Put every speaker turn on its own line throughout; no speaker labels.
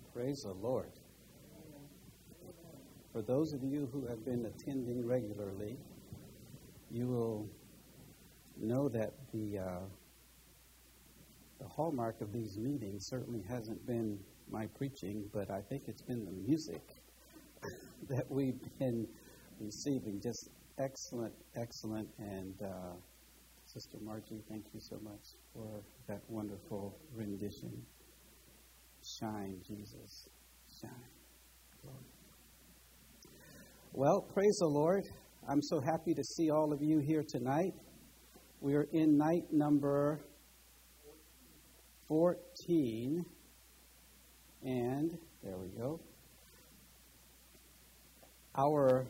Praise the Lord. For those of you who have been attending regularly, you will know that the hallmark of these meetings certainly hasn't been my preaching, but I think it's been the music that we've been receiving. Just excellent, and Sister Margie, thank you so much for that wonderful rendition. Shine, Jesus, shine. Glory. Well, praise the Lord. I'm so happy to see all of you here tonight. We're in night number 14, and there we go. Our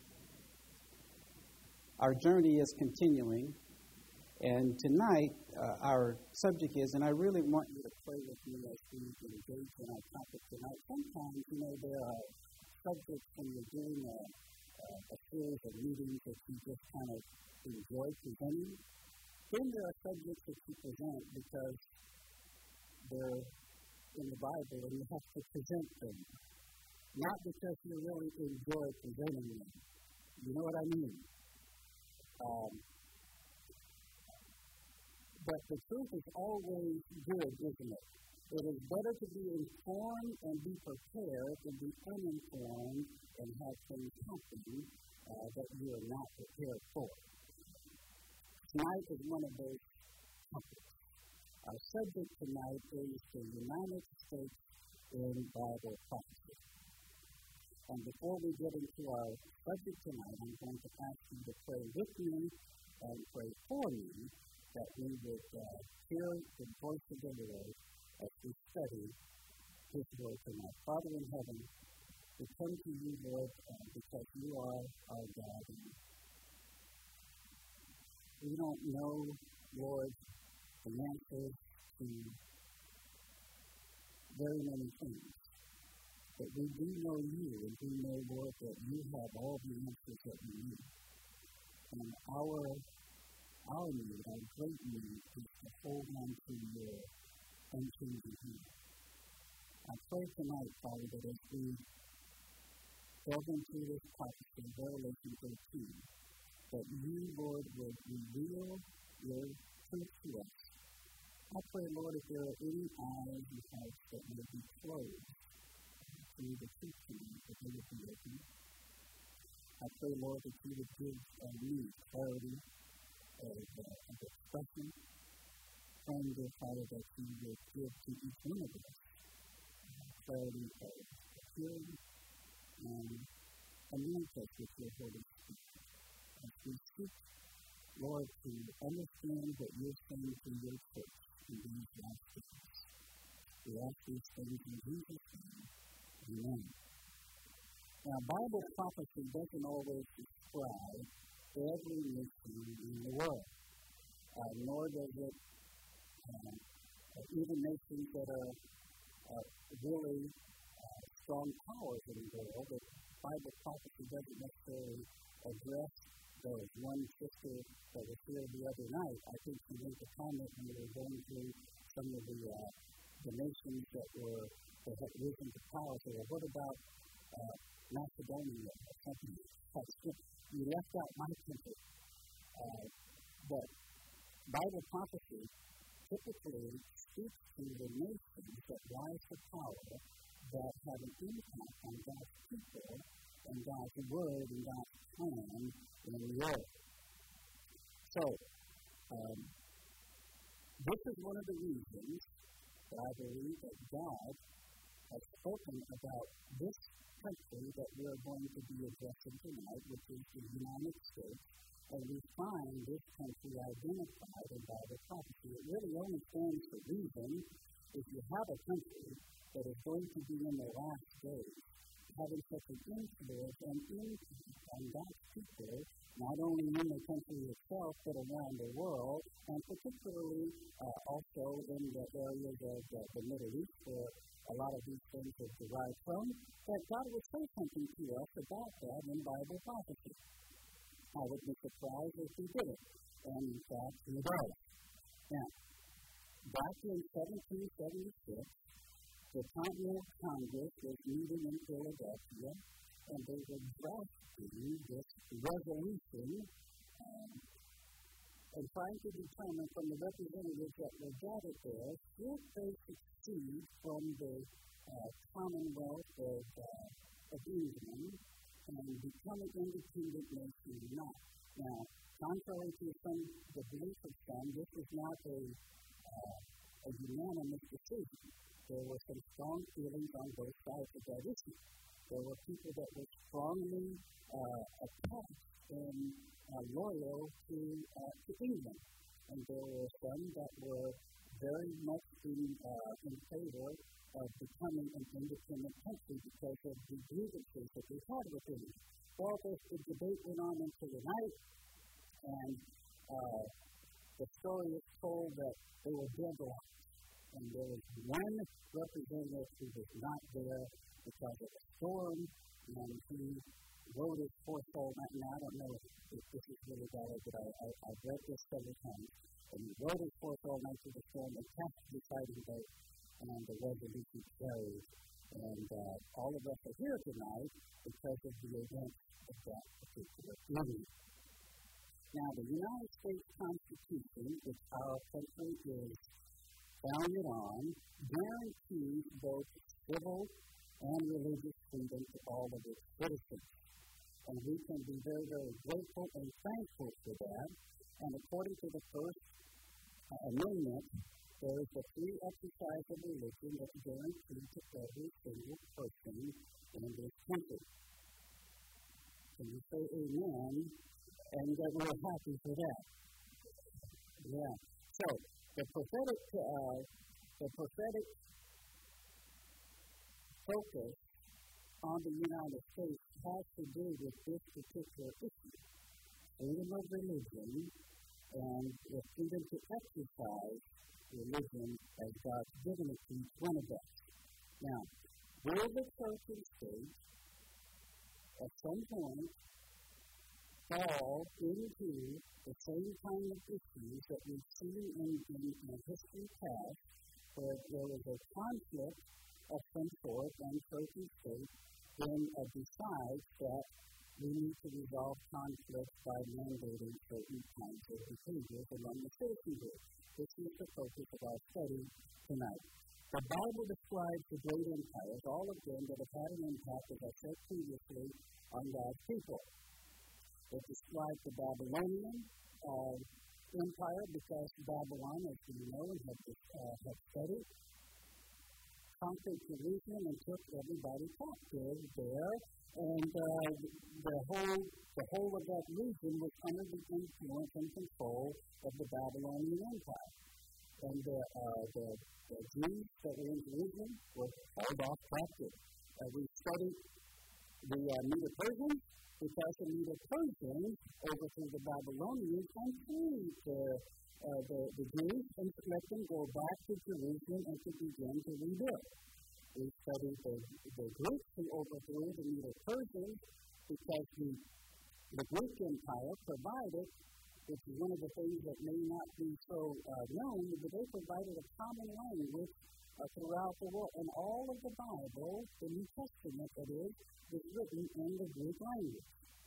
journey is continuing, and tonight our subject is, and I really want you to pray with me as we engage in our topic tonight. Sometimes, there are subjects when you're doing a series of meetings that you just kind of enjoy presenting. Then there are subjects that you present because they're in the Bible and you have to present them. Not because you really enjoy presenting them. You know what I mean? But the truth is always good, isn't it? It is better to be informed and be prepared than be uninformed and have things happen that you are not prepared for. Tonight is one of those topics. Our subject tonight is the United States in Bible prophecy. And before we get into our subject tonight, I'm going to ask you to pray with me and pray for me that we would hear the voice of the Lord as we study His Word tonight. Father in heaven, we come to you, Lord, because you are our God. We don't know, Lord, the answers to very many things. But we do know you, and we know, Lord, that you have all the answers that we need. And our need, our great need, is to hold on to your unchanging hand. I pray tonight, Father, that as we delve into this prophecy, Revelation 13, that you, Lord, would reveal your truth to us. I pray, Lord, if there are any eyes and hearts that may be closed to the truth tonight, that they would be open. I pray, Lord, that you would give me clarity of expression. Praying, dear Father, that you would give to each one of us clarity of hearing and anoint us with your Holy Spirit. As we seek, Lord, to understand what you're saying to your church in these last days. We ask these things in Jesus' name. Amen. Now, Bible prophecy doesn't always describe every nation in the world, nor does it even nations that are really strong powers in the world. The Bible prophecy doesn't necessarily address those. One sister that was here the other night, I think she made the comment when we were going through some of the nations that had risen to power. So, what about Macedonia or something? You left out my country. But Bible prophecy typically speaks to the nations that rise to power that have an impact on God's people and God's word and God's plan in the earth. So, this is one of the reasons that I believe that God has spoken about this country that we're going to be addressing tonight, which is the United States, and we find this country identified in Bible prophecy. It really only stands to reason if you have a country that is going to be in the last days, having such an influence and impact on God's people, not only in the country itself, but around the world, and particularly also in the areas of the Middle East, where a lot of these things are derived from, that God will say something to us about that in Bible prophecy. I would be surprised if He didn't, and in fact, He does. Now, back in 1776, The Continental Congress was meeting in Philadelphia, and they were drafting this resolution and trying to determine from the representatives that were gathered there, should they succeed from the Commonwealth of England and become an independent nation or not. Now, contrary to the belief of some, this was not a unanimous decision. There were some strong feelings on both sides of that issue. There were people that were strongly attached and loyal to England, and there were some that were very much in favor of becoming an independent country because of the grievances that they had within it. Well, the debate went on until the night, and the story is told that they were deadlocked, and there was one representative who was not there because of a storm, and he wrote his forceful, and I don't know if this is really valid, but I've read this several times, and he wrote his forceful night to the storm and cast the deciding vote, and the resolution carried. And all of us are here tonight because of the events of that particular evening. Now, the United States Constitution, which our country is founded on, guarantees both civil and religious freedom to all of its citizens. And we can be very, very grateful and thankful for that. And according to the First Amendment, there is a free exercise of religion that's guaranteed to every single person in this country. Can you say amen? And that we're happy for that. Yeah. So, the prophetic focus on the United States has to do with this particular issue. Freedom of religion and the freedom to exercise religion as God's given it to each one of us. Now, will the church and state at some point fall into the same kind of issues that we've seen in history past, where there was a conflict of some sort and church and state then decides that we need to resolve conflicts by mandating certain kinds of behaviors among the citizenry. This is the focus of our study tonight. The Bible describes the great empires, all of them that have had an impact, as I said previously, on God's people. It describes the Babylonian empire because Babylon, as we know and have studied, conquered Jerusalem and took everybody captive there, and the whole of that region was under the influence and control of the Babylonian Empire. And the Jews that were in Jerusalem were held off captive. We studied the Medo-Persians because the Medo-Persians overthrew the Babylonians and freed the Jews and let them go back to Jerusalem and to begin to rebuild. We studied the Greeks who overthrew the Medo-Persians because the Greek Empire provided, which is one of the things that may not be so known, but they provided a common language throughout the world. And all of the Bible, the New Testament that is written in the Greek language.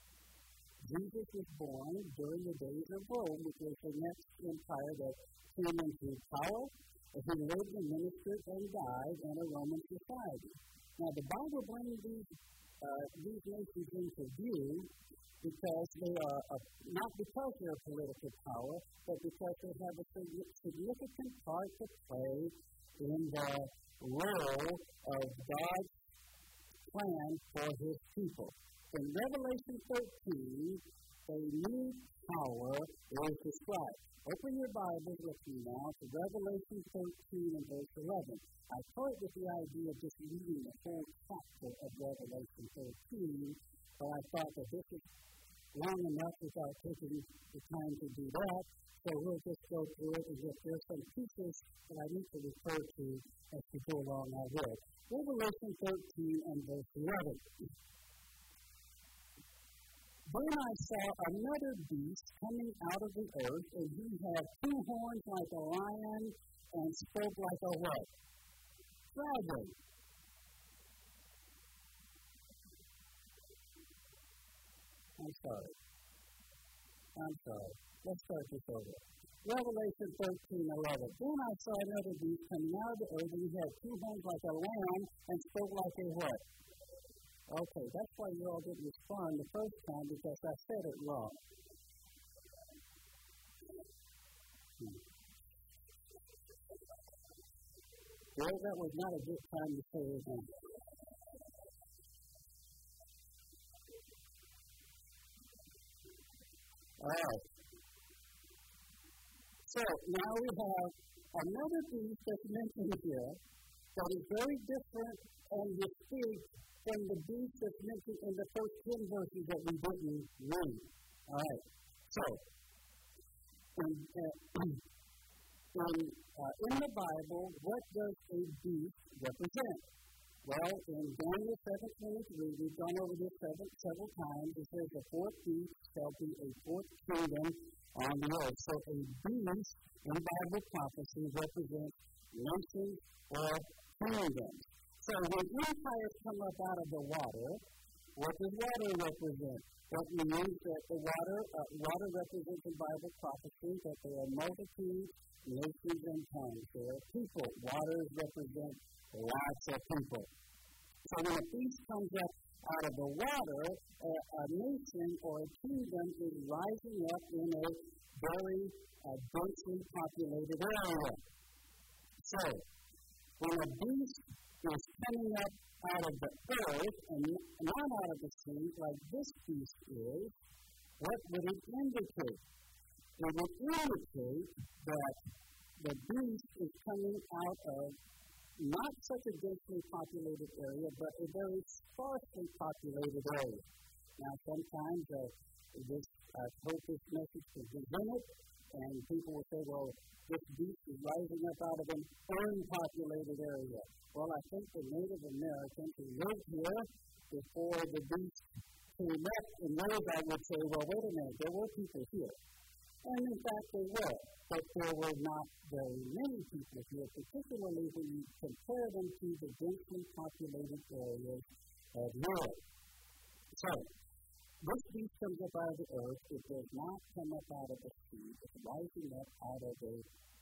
Jesus was born during the days of Rome, which was the next empire that came into power. He lived and ministered and died in a Roman society. Now, the Bible brings these nations into view because they are, not because they're political power, but because they have a significant part to play in the role of God's plan for His people. In Revelation 13, a new power is described. Open your Bibles with me now to Revelation 13 and verse 11. I toyed with the idea of just reading the whole chapter of Revelation 13, but I thought that this is long enough without taking the time to do that, so we'll just go through it, and if there's some pieces that I need to refer to as we go along, I will. Revelation 13 and verse 11. Then I saw another beast coming out of the earth, and he had two horns like a lion and spoke like a what? dragon. I'm sorry. Let's start this over. Revelation 13:11. Then I saw another beast coming out of the earth, and he had two horns like a lamb and spoke like a what? Okay, that's why you all didn't respond the first time, because I said it wrong. Well, that was not a good time to say it again. All right. So now we have another beast that's mentioned here that is very different and distinct from the beast that's mentioned in the first 10 verses that we didn't read. All right. So, in the Bible, what does a beast represent? Well, in Daniel 7:23, we've gone over this several times. It says the fourth beast shall be a fourth kingdom on the earth. So a beast in Bible prophecy represents nations or kingdoms. So when empires come up out of the water, what does water represent? That means that the water represents in Bible prophecy that there are multitudes, nations, and tongues. There are people. Waters represent lots of people. So when a beast comes up out of the water, a nation or a kingdom is rising up in a very densely populated area. So when a beast is coming up out of the earth and not out of the sea, like this beast is, what would it indicate? It would indicate that the beast is coming out of not such a densely populated area, but a very sparsely populated area. Now, sometimes this message is presented, and people will say, well, this beast is rising up out of an unpopulated area. Well, I think the Native Americans who lived here before the beast came up in those, I would say, well, wait a minute, there were people here. And in fact, they were. But there were not very many people here, particularly when you compare them to the densely populated areas of Europe. So, this beast comes up out of the earth. It does not come up out of the sea. It's rising up out of a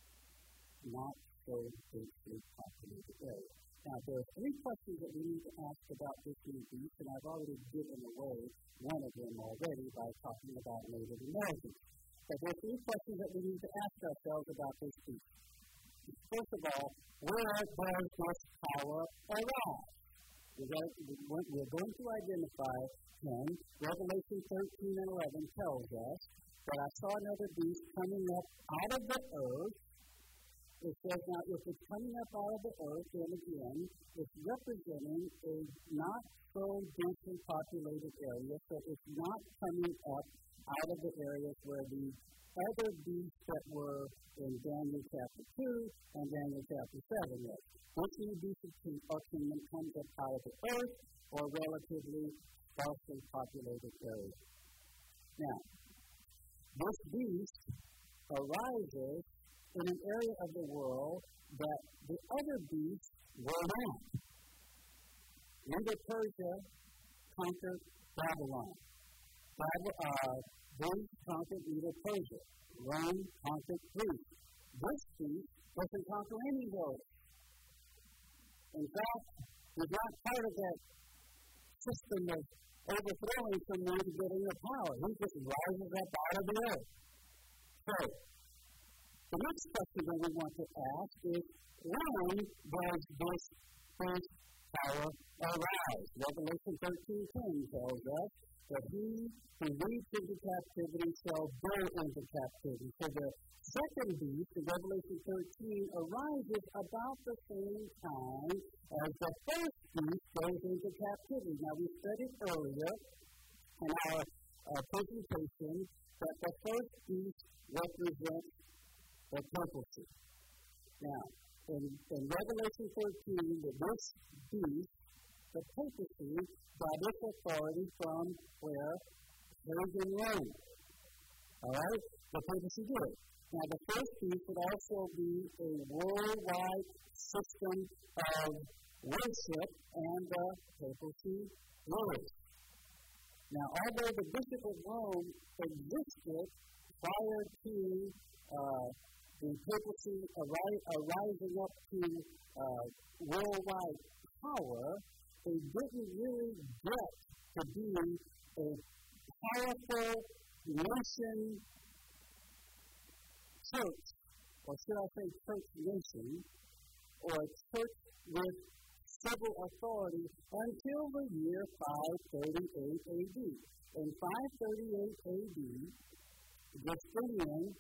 not so densely populated area. Now, there are three questions that we need to ask about this new beast, and I've already given away one of them already by talking about Native Americans. But there are three questions that we need to ask ourselves about this beast. First of all, where does this power arise? We're going to identify him. Revelation 13:11 tells us that I saw another beast coming up out of the earth. It says, now, if it's coming up out of the earth, then again, it's representing a not so densely populated area, so it's not coming up out of the areas where the other beasts that were in Daniel chapter 2 and Daniel chapter 7 were. This new beast or kingdom comes up out of the earth or relatively sparsely populated area. Now, this beast arises in an area of the world that the other beasts were not. Medo-Persia conquered Babylon. Greece conquered Medo-Persia. Rome conquered Greece. This beast doesn't conquer any of those. In fact, he's not part of that system of overthrowing someone to get into power. He just rises up out of the earth. So, the next question that we want to ask is, when does this first power arise? Revelation 13:10 tells us that he who leads into captivity shall go into captivity. So the second beast in Revelation 13 arises about the same time as the first beast goes into captivity. Now, we studied earlier in our presentation that the first beast represents the papacy. Now, in Revelation 13, this beast, the papacy, got its authority from where? Pagan Rome. All right? The papacy did. Now, the first beast would also be a worldwide system of worship, and the papacy flourished. Now, although the Bishop of Rome existed prior to the papacy rising up to worldwide power, they didn't really get to be a powerful nation church, or should I say church nation, or a church with civil authority until the year 538 AD. In 538 AD, Justinian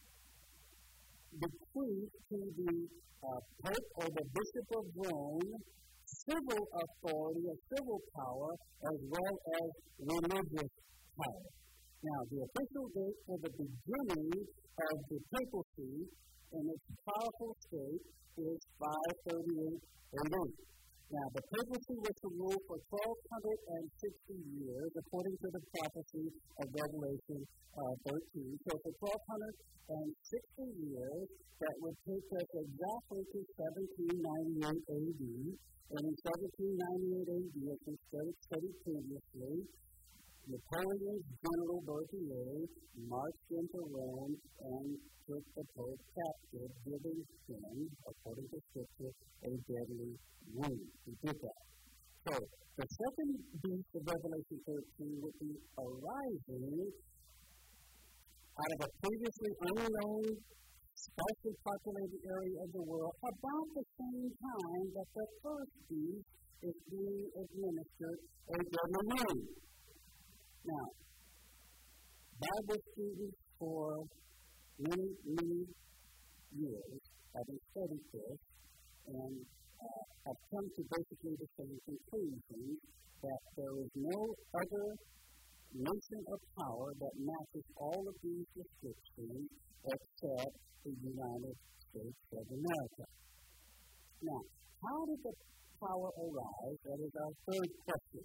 bequeathed to the Pope or the Bishop of Rome civil authority or civil power as well as religious power. Now, the official date for the beginning of the papacy in its powerful state is 538 AD. Now, the papacy was to rule for 1,260 years, according to the prophecy of Revelation 13. So, for 1,260 years, that would take us exactly to 1798 AD. And in 1798 AD, as we studied previously, Napoleon's General Berthier marched into Rome and took the Pope captive, giving him, according to Scripture, a deadly wound. He did that. So, the second beast of Revelation 13 would be arising out of a previously unknown, sparsely populated area of the world about the same time that the first beast is being administered a deadly wound. Now, Bible students for many, many years having studied this and have come to basically the same conclusion that there is no other nation of power that matches all of these descriptions except the United States of America. Now, how did the power arise? That is our third question.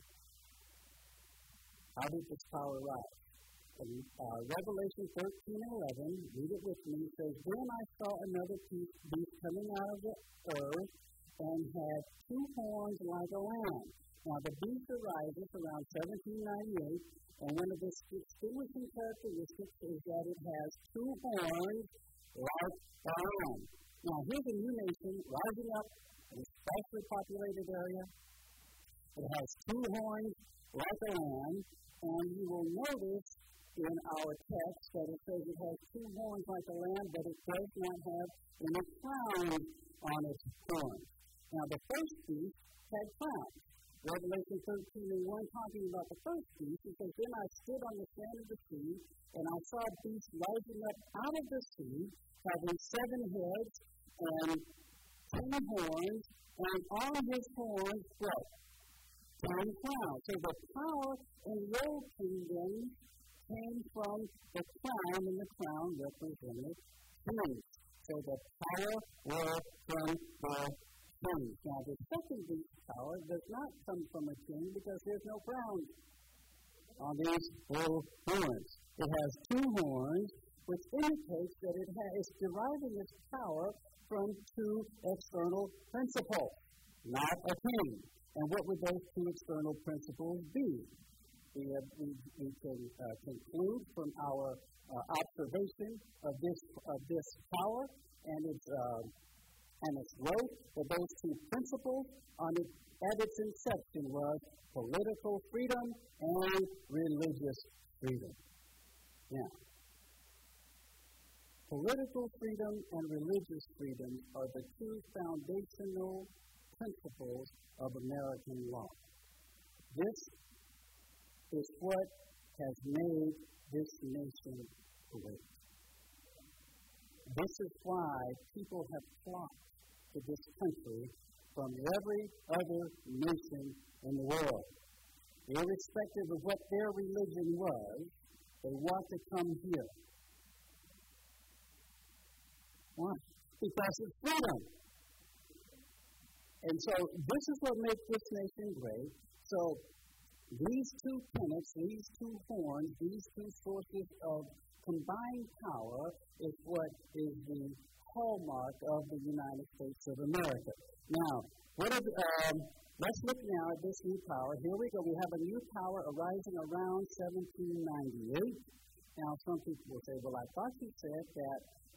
How did this power rise? In Revelation 13:11, read it with me, it says, "Then I saw another beast coming out of the earth and had two horns like a lamb." Now, the beast arises around 1798, and one of its distinguishing characteristics is that it has two horns like a lamb. Now, here's a new nation rising up in a sparsely populated area. It has two horns like a lamb. And you will notice in our text that it says it has two horns like a lamb, but it does not have any crowns on its horns. Now, the first beast had crowns. Revelation 13:1, talking about the first beast, it says, "Then I stood on the sand of the sea, and I saw a beast rising up out of the sea, having 7 heads and 10 horns, and on his horns what? 10 crowns." So the power in the old kingdom came from the crown, and the crown represented kings. So the power was from the kings. Now, the second beast's power does not come from a king because there's no crown on these full horns. It has 2 horns, which indicates that it is deriving its power from 2 external principles, not a king. And what would those 2 external principles be? We can conclude from our observation of this power and its growth that those 2 principles at its inception was political freedom and religious freedom. Now, political freedom and religious freedom are the 2 foundational principles of American law. This is what has made this nation great. This is why people have flocked to this country from every other nation in the world. Irrespective of what their religion was, they want to come here. Why? Because it's freedom. And so this is what makes this nation great. So These two tenets, these two horns, these two sources of combined power is what is the hallmark of the United States of America. Now, let's look now at this new power. Here we go. We have a new power arising around 1798. Now, some people will say, well, I thought you said that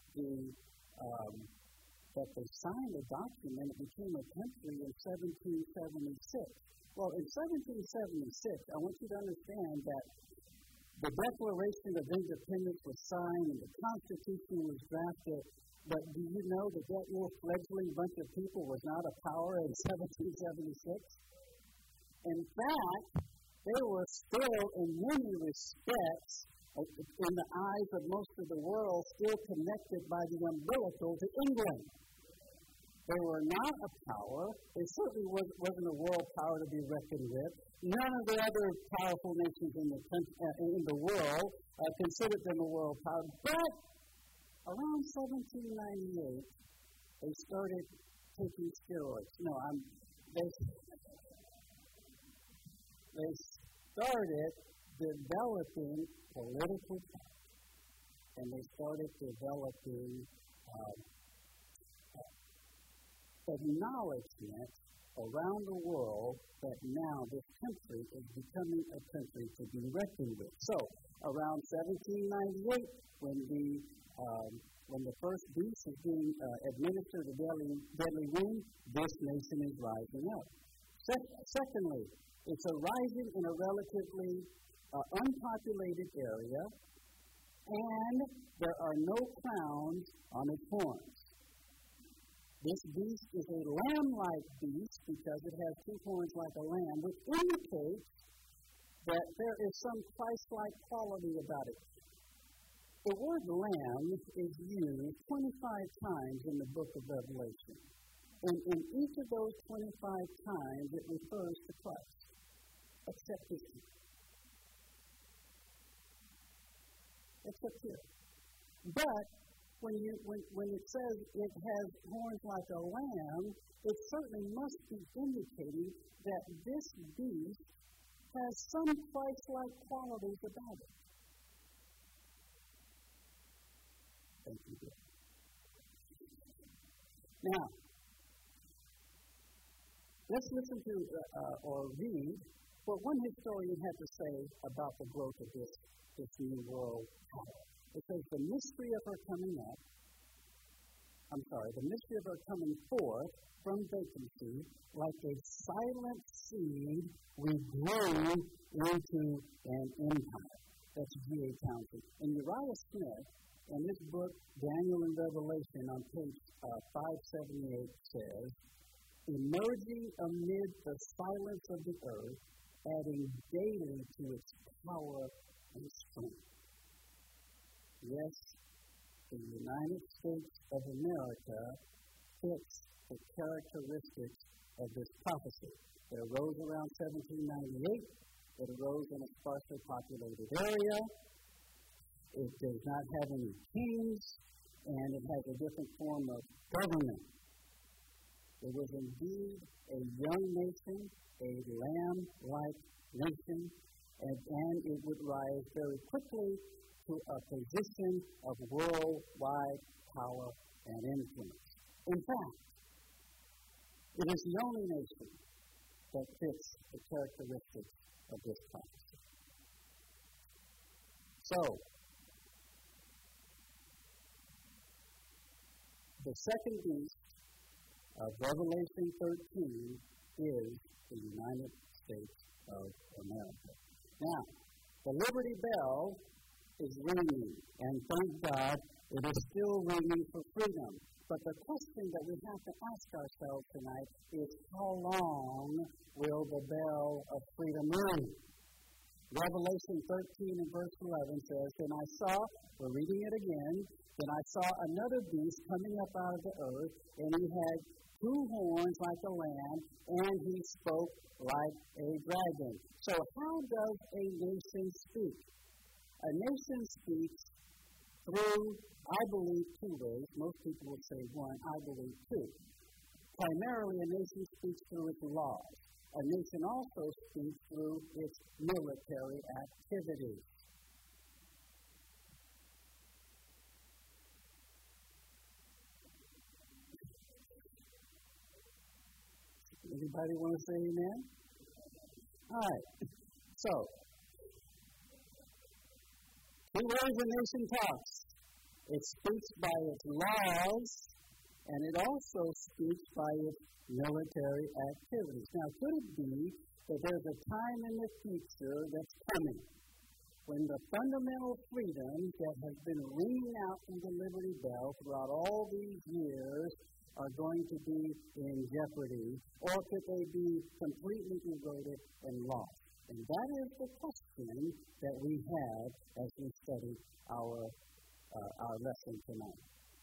that they signed a document and it became a country in 1776. Well, in 1776, I want you to understand that the Declaration of Independence was signed and the Constitution was drafted, but do you know that little fledgling bunch of people was not a power in 1776? In fact, they were still, in many respects, in the eyes of most of the world, still connected by the umbilical to England. They were not a power. It certainly wasn't a world power to be reckoned with. None of the other powerful nations in the world considered them a world power. But around 1798, they started taking steroids. They started developing political power, and they started developing acknowledgement around the world that now this country is becoming a country to be reckoned with. So, around 1798, when the first beast is being administered a deadly wound, this nation is rising up. Secondly, it's arising in a relatively unpopulated area, and there are no crowns on its horns. This beast is a lamb-like beast because it has two horns like a lamb, which indicates that there is some Christ-like quality about it. The word lamb is used 25 times in the book of Revelation. And in each of those 25 times, it refers to Christ, except this one. Except here. But when it says it has horns like a lamb, it certainly must be indicating that this beast has some Christ-like qualities about it. Thank you, dear. Now, let's listen to or read what one historian had to say about the growth of this new world power. It says, the mystery of her coming forth from vacancy, like a silent seed, we grew into an empire. That's G.A. Townsend. And Uriah Smith, in his book, Daniel and Revelation, on page 578, says, emerging amid the silence of the earth, adding daily to its power and strength. Yes, the United States of America fits the characteristics of this prophecy. It arose around 1798. It arose in a sparsely populated area. It does not have any kings, and it has a different form of government. It was indeed a young nation, a lamb-like nation, and it would rise very quickly to a position of worldwide power and influence. In fact, it is the only nation that fits the characteristics of this prophecy. So, the second beast of Revelation 13 is the United States of America. Now, the Liberty Bell is ringing, and thank God it is still ringing for freedom. But the question that we have to ask ourselves tonight is, how long will the bell of freedom ring? Revelation 13 and verse 11 says, then I saw, we're reading it again, then I saw another beast coming up out of the earth, and he had two horns like a lamb, and he spoke like a dragon. So how does a nation speak? A nation speaks through, I believe, two ways. Most people would say one, I believe two. Primarily, a nation speaks through its laws. A nation also speaks through its military activities. Anybody want to say amen? All right. So, two ways a nation talks. It speaks by its laws, and it also speaks by its military activities. Now, could it be that there's a time in the future that's coming when the fundamental freedoms that have been ringing out from the Liberty Bell throughout all these years are going to be in jeopardy, or could they be completely eroded and lost? And that is the question that we have as we study our lesson tonight.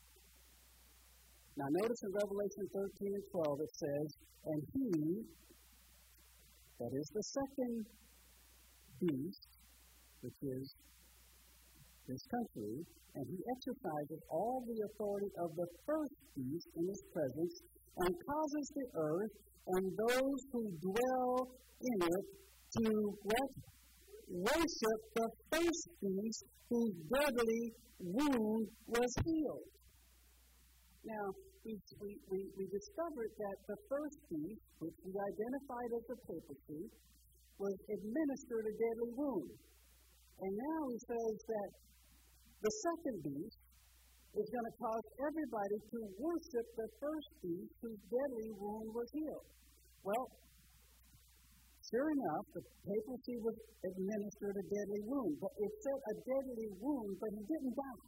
Now notice in Revelation 13 and 12 it says, and he, that is the second beast, which is this country, and he exercises all the authority of the first beast in his presence, and causes the earth and those who dwell in it to what? Worship the first beast whose deadly wound was healed. Now, we discovered that the first beast, which we identified as the papacy, was administered a deadly wound. And now he says that the second beast is going to cause everybody to worship the first beast whose deadly wound was healed. Well, sure enough, the papacy was administered a deadly wound. But it said a deadly wound, but he didn't die.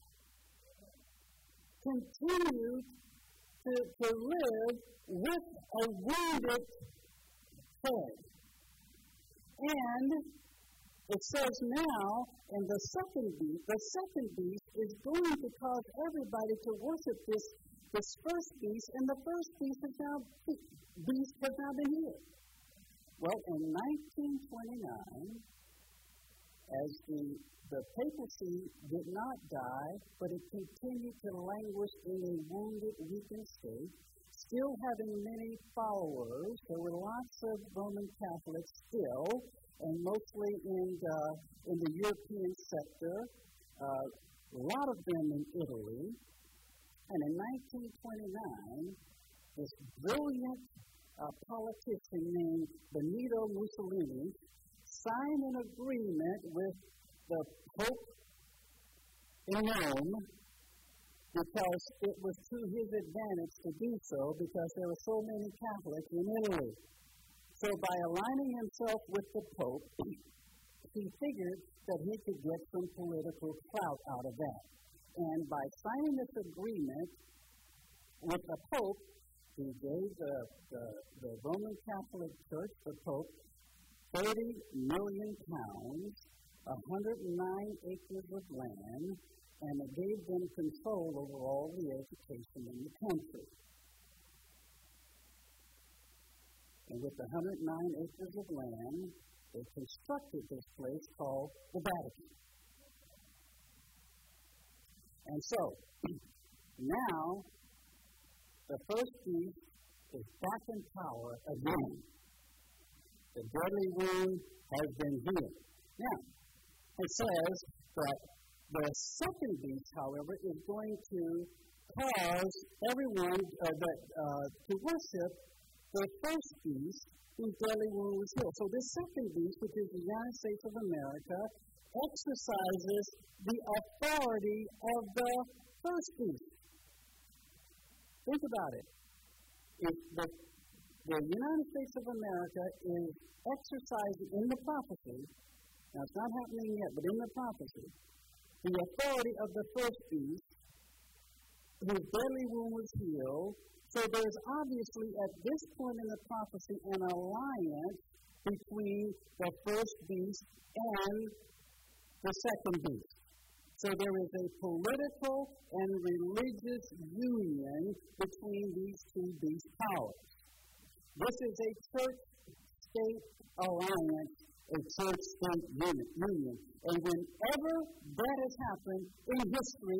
Continued to live with a wounded head. And it says now, in the second beast is going to cause everybody to worship this first beast, and the first beast has now been healed. Well, in 1929, as the papacy did not die, but it continued to languish in a wounded, weakened state, still having many followers. There were lots of Roman Catholics still, and mostly in the European sector, a lot of them in Italy. And in 1929, this brilliant politician named Benito Mussolini signed an agreement with the Pope in Rome, because it was to his advantage to do so, because there were so many Catholics in Italy. So by aligning himself with the Pope, he figured that he could get some political clout out of that. And by signing this agreement with the Pope, he gave the Roman Catholic Church, the Pope, 30 million pounds, 109 acres of land, and it gave them control over all the education in the country. And with the 109 acres of land, they constructed this place called the Vatican. And so, now, the first beast is back in power again. The deadly wound has been healed. Now, it says that the second beast, however, is going to cause everyone to worship the first beast whose deadly wound was healed. So this second beast, which is the United States of America, exercises the authority of the first beast. Think about it. If the United States of America is exercising in the prophecy, now it's not happening yet, but in the prophecy, the authority of the first beast, whose deadly wound was healed. So there's obviously at this point in the prophecy an alliance between the first beast and the second beast. So there is a political and religious union between these two beast powers. This is a church-state alliance, a church-state union. And whenever that has happened in history,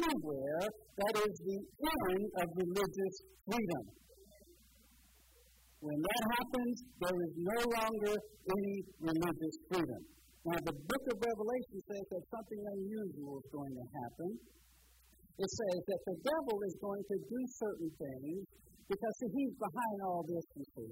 anywhere, that is the end of religious freedom. When that happens, there is no longer any religious freedom. Now, the book of Revelation says that something unusual is going to happen. It says that the devil is going to do certain things because he's behind all this, you see.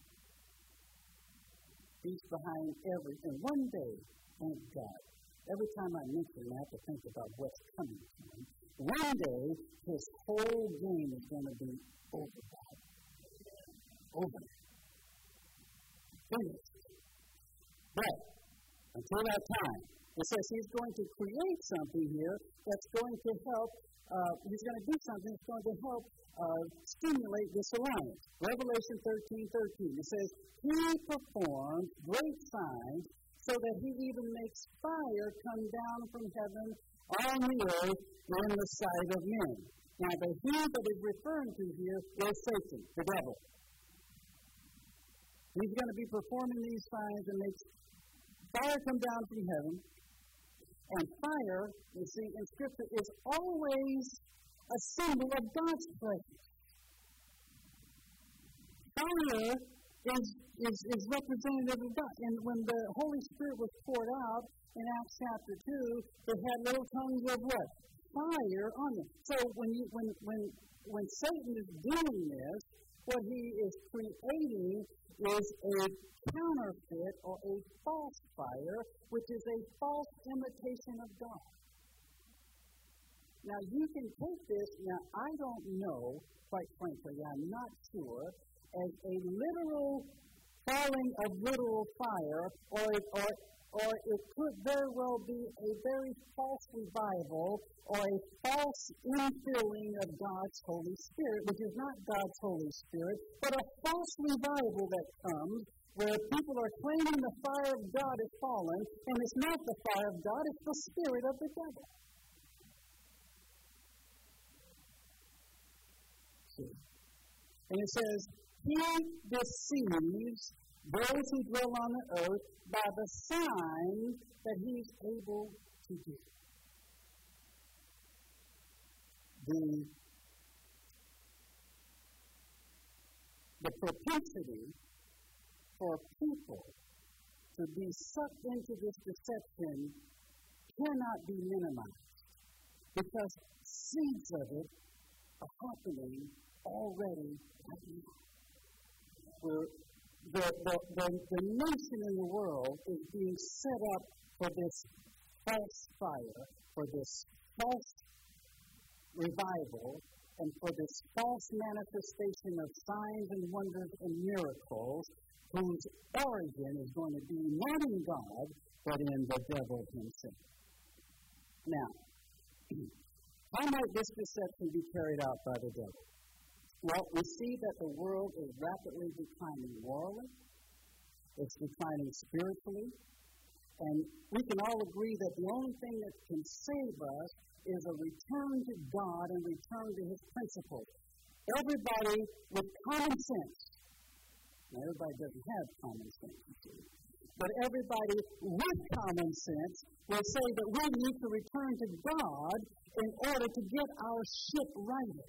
He's behind everything. One day, thank God, every time I mention it, I have to think about what's coming to him. One day, his whole game is going to be over. Over. Finished. But until that time, it says he's going to create something here that's going to help. He's going to do something that's going to help stimulate this alliance. Revelation 13:13. It says, he performs great signs so that he even makes fire come down from heaven on the earth in the sight of men. Now, the he that is referring to here is Satan, the devil. He's going to be performing these signs and makes fire come down from heaven. And fire, you see, in Scripture is always a symbol of God's presence. Fire is representative of God. And when the Holy Spirit was poured out in Acts chapter 2, they had little tongues of what? Fire on them. So when Satan is doing this, what he is creating is a counterfeit or a false fire, which is a false imitation of God. Now, you can take this, now, I don't know, quite frankly, I'm not sure, as a literal falling of literal fire, or it could very well be a very false revival or a false infilling of God's Holy Spirit, which is not God's Holy Spirit, but a false revival that comes where people are claiming the fire of God is fallen, and it's not the fire of God, it's the spirit of the devil. See? And it says, he deceives those who dwell on the earth by the signs that he is able to do. The propensity for people to be sucked into this deception cannot be minimized because seeds of it are happening already right now. The nation in the world is being set up for this false fire, for this false revival, and for this false manifestation of signs and wonders and miracles whose origin is going to be not in God, but in the devil himself. Now, how might this deception be carried out by the devil? Well, we see that the world is rapidly declining morally, it's declining spiritually, and we can all agree that the only thing that can save us is a return to God and return to his principles. Everybody with common sense, now everybody doesn't have common sense, you see, but everybody with common sense will say that we need to return to God in order to get our ship righted.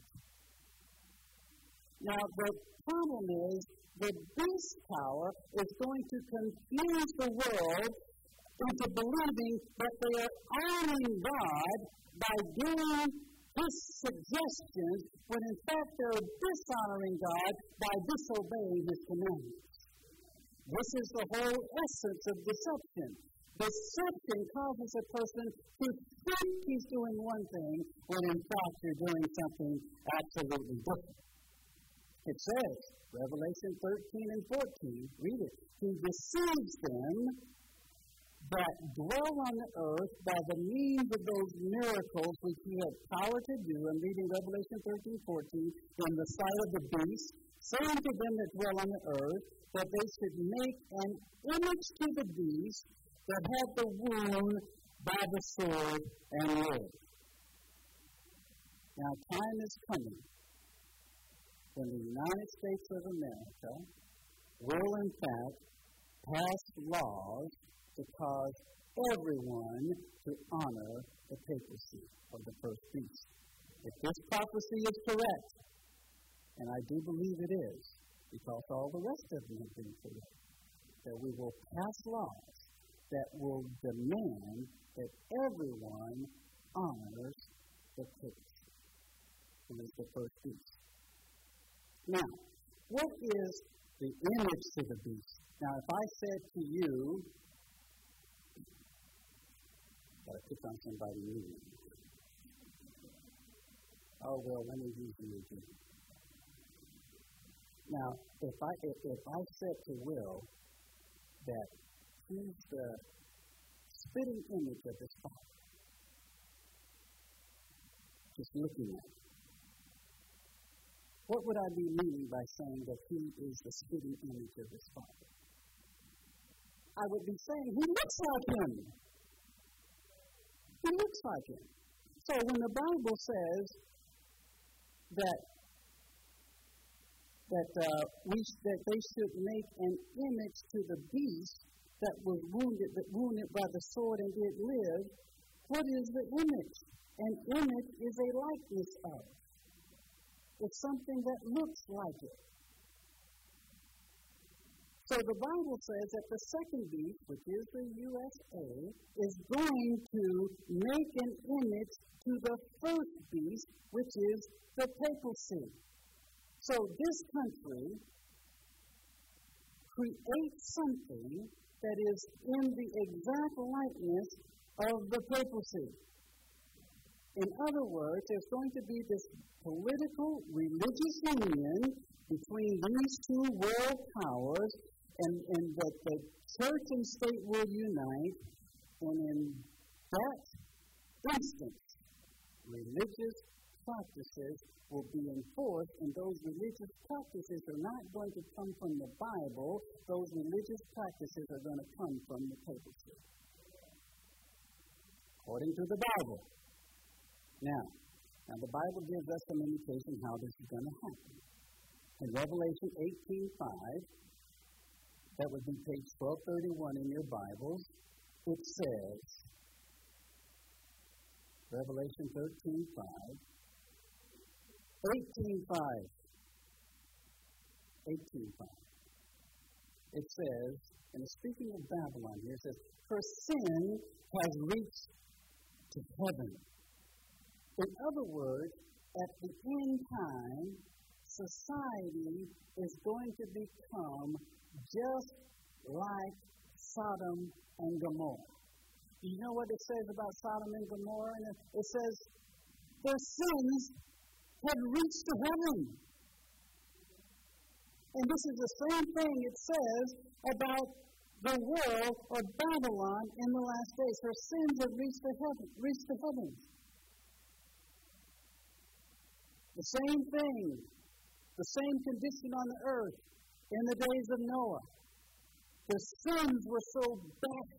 Now, the problem is the beast power is going to confuse the world into believing that they are honoring God by doing his suggestions, when in fact they're dishonoring God by disobeying his commandments. This is the whole essence of deception. Deception causes a person to think he's doing one thing, when in fact you're doing something absolutely different. It says, Revelation 13 and 14, read it, he deceives them that dwell on the earth by the means of those miracles which he had power to do. I'm reading Revelation 13, 14, in the sight of the beast, saying to them that dwell on the earth, that they should make an image to the beast that had the wound by the sword and live. Now, time is coming when the United States of America will, in fact, pass laws to cause everyone to honor the papacy of the first beast. If this prophecy is correct, and I do believe it is, because all the rest of them have been corrupt, that we will pass laws that will demand that everyone honors the papacy, who is the first beast. Now, what is the image to the beast? Now, if I said to you, gotta pick on somebody new. Oh, well, let me use you again. Now, if I said to Will that he's the spitting image of his father, just looking at him, what would I be meaning by saying that he is the spitting image of his father? I would be saying he looks like him. He looks like him. So when the Bible says that they should make an image to the beast that was wounded by the sword and did live, what is the image? An image is a likeness of. It's something that looks like it. So the Bible says that the second beast, which is the USA, is going to make an image to the first beast, which is the papacy. So this country creates something that is in the exact likeness of the papacy. In other words, there's going to be this political, religious union between these two world powers, and that the church and state will unite, and in that instance, religious practices will be enforced, and those religious practices are not going to come from the Bible. Those religious practices are going to come from the papacy, according to the Bible. Now the Bible gives us some indication how this is going to happen. In Revelation 18:5, that would be page 1231 in your Bibles, it says, Revelation 13:5, 18:5. It says, and speaking of Babylon here, it says, her sin has reached to heaven. In other words, at the end time, society is going to become just like Sodom and Gomorrah. Do you know what it says about Sodom and Gomorrah? And it says, their sins have reached to heaven. And this is the same thing it says about the world of Babylon in the last days. Her sins have reached the heavens. The same thing, the same condition on the earth in the days of Noah. The sins were so bad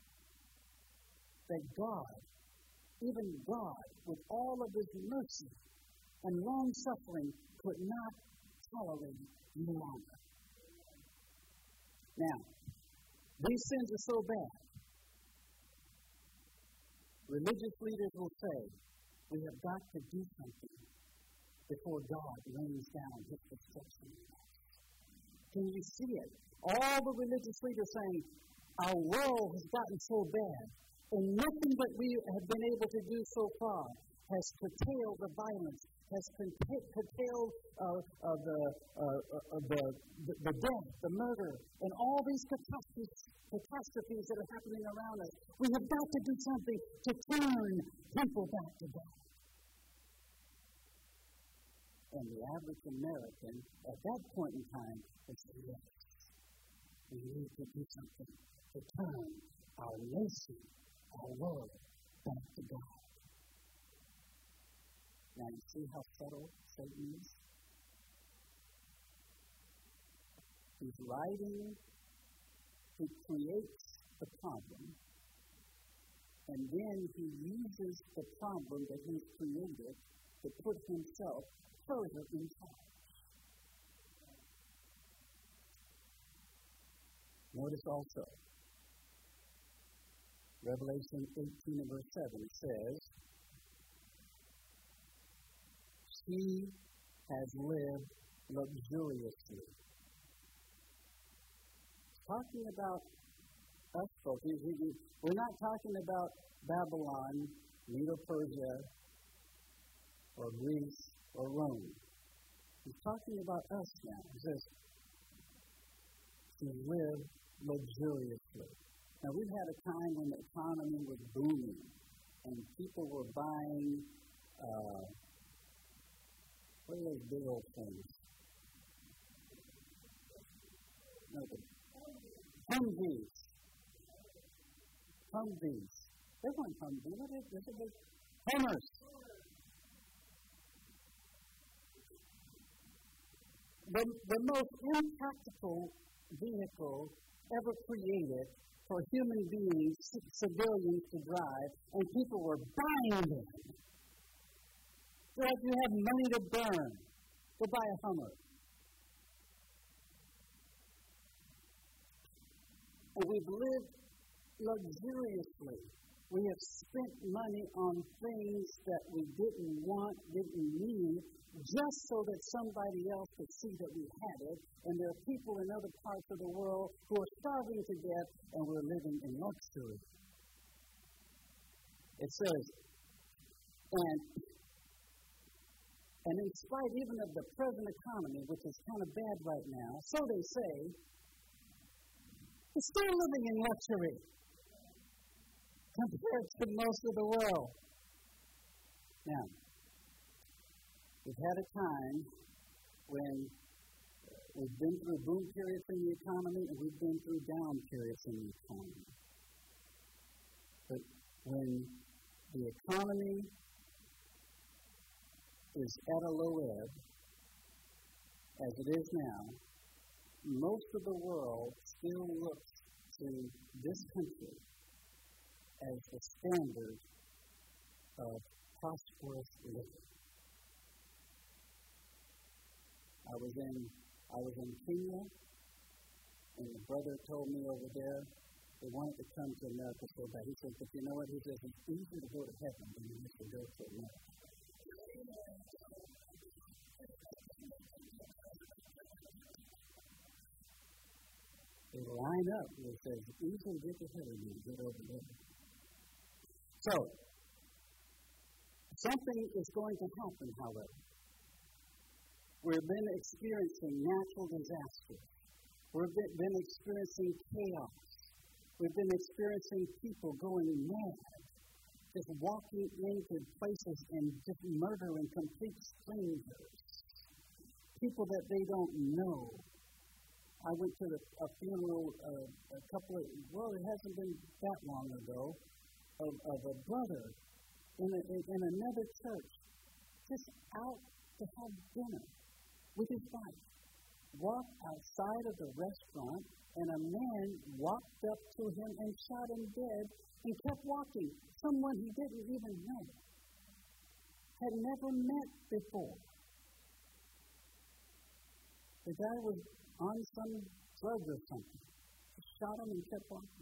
that God, even God, with all of his mercy and long-suffering, could not tolerate it any longer. Now, these sins are so bad. Religious leaders will say, we have got to do something before God rains down his destruction. Can you see it? All the religious leaders saying, our world has gotten so bad, and nothing that we have been able to do so far has curtailed the violence, has curtailed the death, the murder, and all these catastrophes that are happening around us. We have got to do something to turn people back to God. And the average American at that point in time would say, yes, we need to do something to turn our nation, our world, back to God. Now you see how subtle Satan is? He's writing, he creates the problem, and then he uses the problem that he's created to put himself further in charge. Notice also, Revelation 18 and verse 7, it says, she has lived luxuriously. talking about us folks. We're not talking about Babylon, Medo-Persia, or Greece, or Rome. He's talking about us now. He says, to live luxuriously. Now, we've had a time when the economy was booming, and people were buying, what are those big old things? No, the Humvees. Humvees. They weren't Humvees. What is it? Hummers. The most impractical vehicle ever created for human beings, civilians to drive, and people were buying them. So if you have money to burn, go buy a Hummer. And we've lived luxuriously. We have spent money on things that we didn't want, didn't need, just so that somebody else could see that we had it. And there are people in other parts of the world who are starving to death, and we're living in luxury. It says, and in spite even of the present economy, which is kind of bad right now, so they say, we're still living in luxury compared to most of the world. Now, we've had a time when we've been through boom periods in the economy and we've been through down periods in the economy. But when the economy is at a low ebb, as it is now, most of the world still looks to this country as the standard of prosperous living. I was in Kenya, and the brother told me over there they wanted to come to America so bad. He said, but you know what? He says, it's easier to go to heaven than it is to go to America. They line up and it says, it's easier to get to heaven than to get over there. So, something is going to happen, however. We've been experiencing natural disasters. We've been experiencing chaos. We've been experiencing people going mad, just walking into places and just murdering complete strangers, people that they don't know. I went to a funeral it hasn't been that long ago, of a brother in another church, just out to have dinner with his wife. Walked outside of the restaurant, and a man walked up to him and shot him dead and kept walking. Someone he didn't even know, had never met before. The guy was on some drug or something. He shot him and kept walking.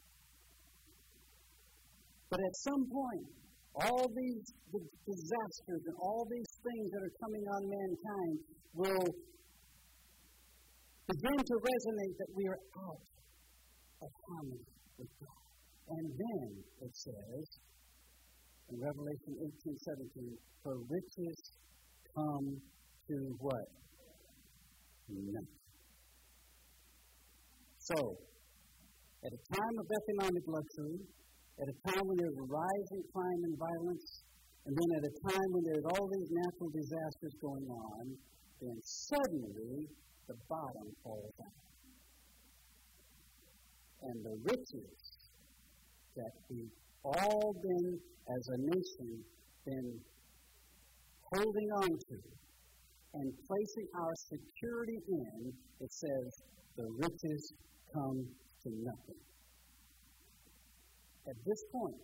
But at some point, all these disasters and all these things that are coming on mankind will begin to resonate that we are out of harmony with God. And then, it says, in Revelation 18:17, for riches come to what? Nothing. So, at a time of economic luxury, at a time when there's a rise in crime and violence, and then at a time when there's all these natural disasters going on, then suddenly the bottom falls out. And the riches that we've all been, as a nation, been holding on to and placing our security in, it says, the riches come to nothing. At this point,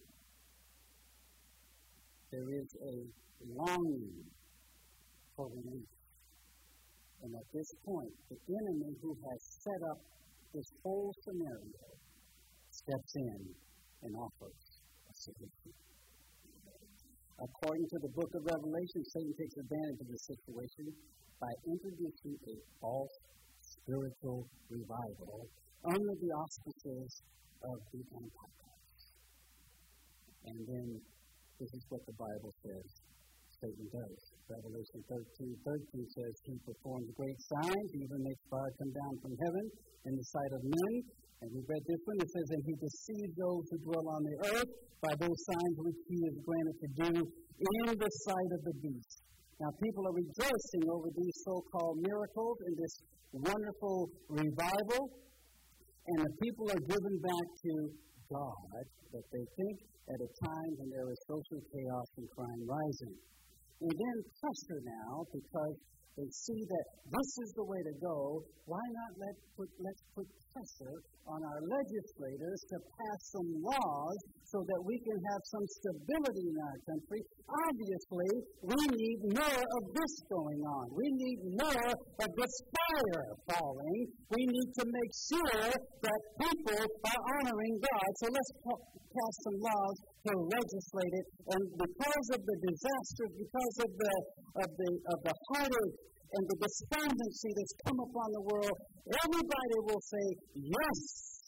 there is a longing for relief. And at this point, the enemy who has set up this whole scenario steps in and offers a solution. According to the book of Revelation, Satan takes advantage of the situation by introducing a false spiritual revival under the auspices of the Antichrist. And then this is what the Bible says Satan does. Revelation 13:13 says he performs great signs, he even makes fire come down from heaven in the sight of men. And we read this one, it says, and he deceives those who dwell on the earth by those signs which he is granted to do in the sight of the beast. Now people are rejoicing over these so-called miracles and this wonderful revival, and the people are given back to God that they think at a time when there is social chaos and crime rising. And then pressure now, because they see that this is the way to go, why not let's put pressure on our legislators to pass some laws so that we can have some stability in our country. Obviously, we need more of this going on. We need more of this fire falling. We need to make sure that people are honoring God. So let's pass some laws to legislate it. And because of the disasters, because of the heartache and the despondency that's come upon the world, everybody will say yes.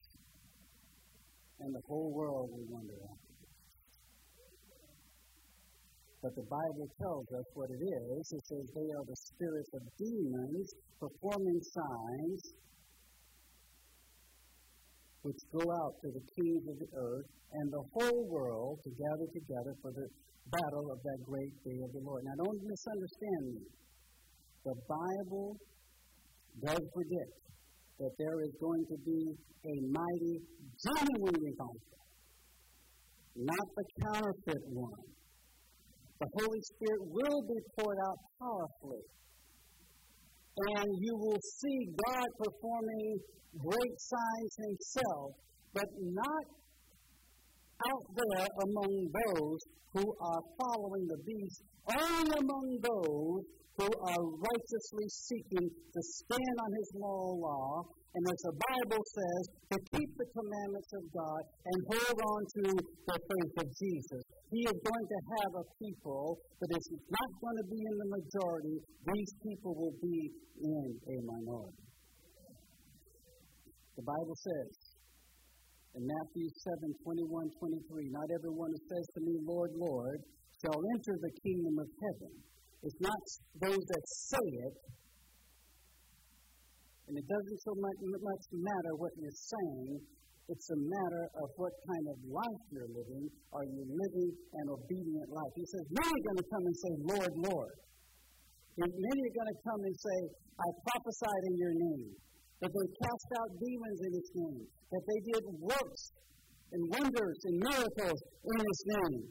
And the whole world will wonder after. But the Bible tells us what it is. It says they are the spirits of demons performing signs which go out to the kings of the earth and the whole world to gather together for the battle of that great day of the Lord. Now don't misunderstand me. The Bible does predict that there is going to be a mighty, genuine revival, not the counterfeit one. The Holy Spirit will be poured out powerfully, and you will see God performing great signs himself, but not out there among those who are following the beast, only among those who are righteously seeking to stand on his moral law, and as the Bible says, to keep the commandments of God and hold on to the faith of Jesus. He is going to have a people, but it's not going to be in the majority. These people will be in a minority. The Bible says in Matthew 7:21-23, not everyone who says to me, Lord, Lord, shall enter the kingdom of heaven. It's not those that say it, and it doesn't so much matter what you're saying. It's a matter of what kind of life you're living. Are you living an obedient life? He says, many are going to come and say, Lord, Lord. And many are going to come and say, I prophesied in your name. That they cast out demons in his name. That they did works and wonders and miracles in his name.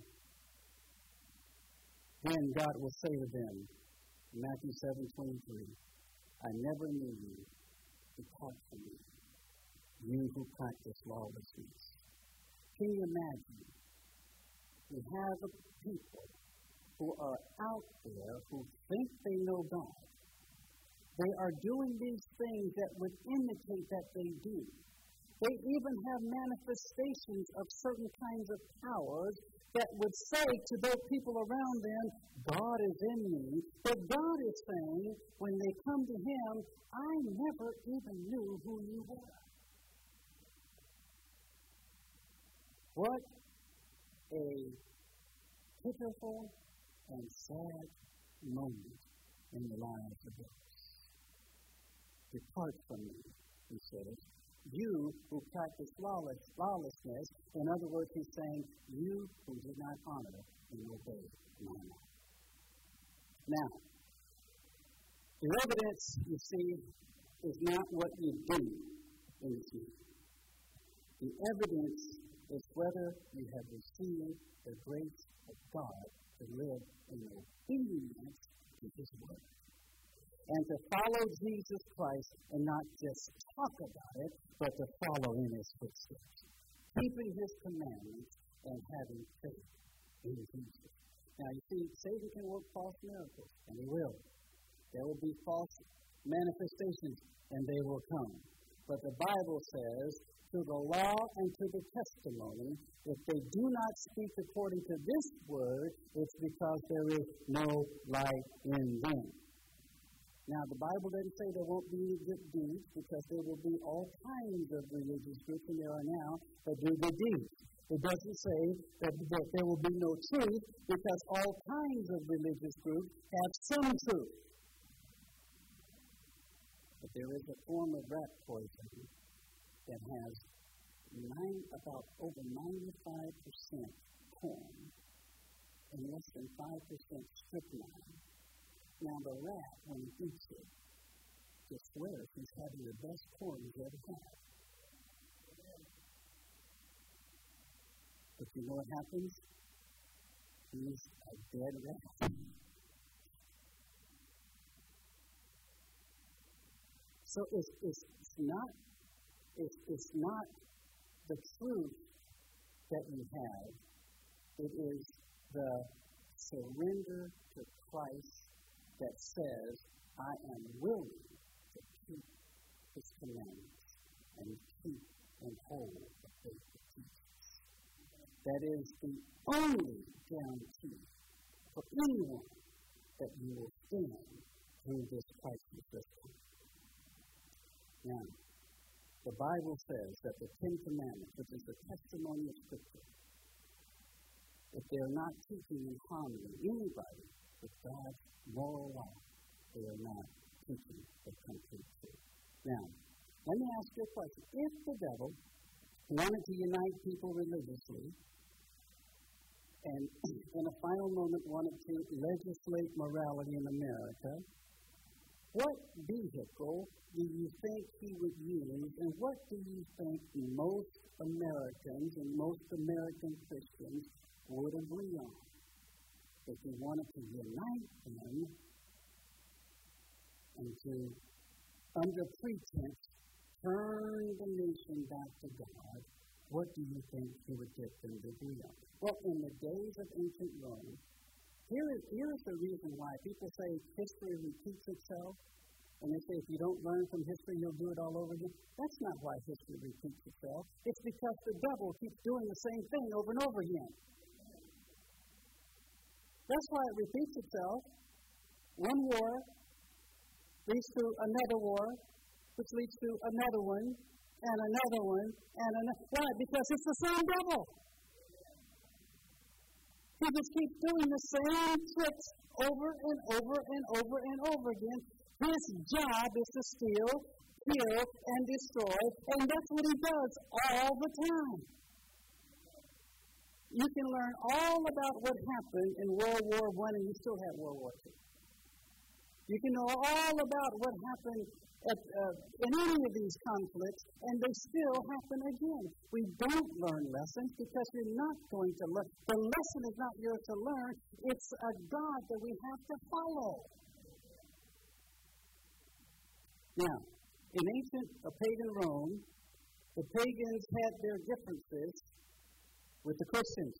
Then God will say to them, Matthew 7:23, I never knew you. Depart from me, you who practice lawlessness. Can you imagine? We have a people who are out there who think they know God. They are doing these things that would indicate that they do. They even have manifestations of certain kinds of powers that would say to those people around them, God is in me. But God is saying, when they come to him, I never even knew who you were. What a pitiful and sad moment in the lives of those. Depart from me, he says. You who practice lawlessness, in other words, he's saying, you who did not honor and obey my law. Now, the evidence, you see, is not what you do in this meeting. The evidence is whether you have received the grace of God to live in obedience to his word. And to follow Jesus Christ and not just talk about it, but to follow in his footsteps. Keeping his commandments and having faith in Jesus. Now you see, Satan can work false miracles, and he will. There will be false manifestations, and they will come. But the Bible says, to the law and to the testimony, if they do not speak according to this word, it's because there is no light in them. Now, the Bible doesn't say there won't be any good deeds, because there will be all kinds of religious groups, and there are now, that do good deeds. It doesn't say that there will be no truth, because all kinds of religious groups have some truth. But there is a form of rat poison that has about over 95% corn and less than 5% strychnine. Now, the rat, when he eats it, just swears he's having the best corn he's ever had. But you know what happens? He's a dead rat. So it's not the truth that you have. It is the surrender to Christ that says, I am willing to keep His commandments and keep and hold the faith that teaches. That is the only guarantee for anyone that you will stand through this crisis this time. Now, the Bible says that the Ten Commandments, which is the testimony of Scripture, if they're not teaching in harmony anybody with God's moral law, they are not teaching the complete truth. Now, let me ask you a question. If the devil wanted to unite people religiously, and in a final moment wanted to legislate morality in America, what vehicle do you think he would use, and what do you think most Americans and most American Christians would agree on? If he wanted to unite them and to, under pretense, turn the nation back to God, what do you think he would get them to agree on? Well, in the days of ancient Rome, here is the reason why people say history repeats itself, and they say if you don't learn from history, you'll do it all over again. That's not why history repeats itself. It's because the devil keeps doing the same thing over and over again. That's why it repeats itself. One war leads to another war, which leads to another one, and another one, and another. Why? Because it's the same devil. He just keeps doing the same tricks over and over and over and over again. His job is to steal, kill, and destroy, and that's what he does all the time. You can learn all about what happened in World War I, and you still have World War II. You can know all about what happened in any of these conflicts, and they still happen again. We don't learn lessons because you're not going to learn. The lesson is not yours to learn. It's a God that we have to follow. Now, in ancient pagan Rome, the pagans had their differences with the Christians.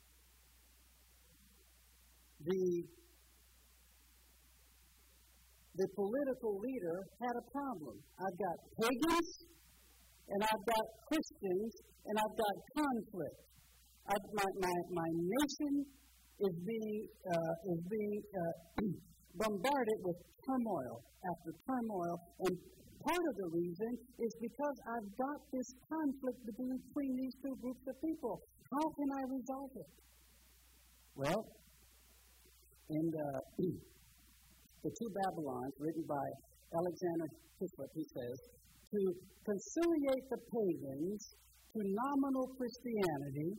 The political leader had a problem. I've got pagans, and I've got Christians, and I've got conflict. My nation is being bombarded with turmoil after turmoil, and part of the reason is because I've got this conflict between these two groups of people. How can I resolve it? Well, in the Two Babylons, written by Alexander Hislop, he says, to conciliate the pagans to nominal Christianity,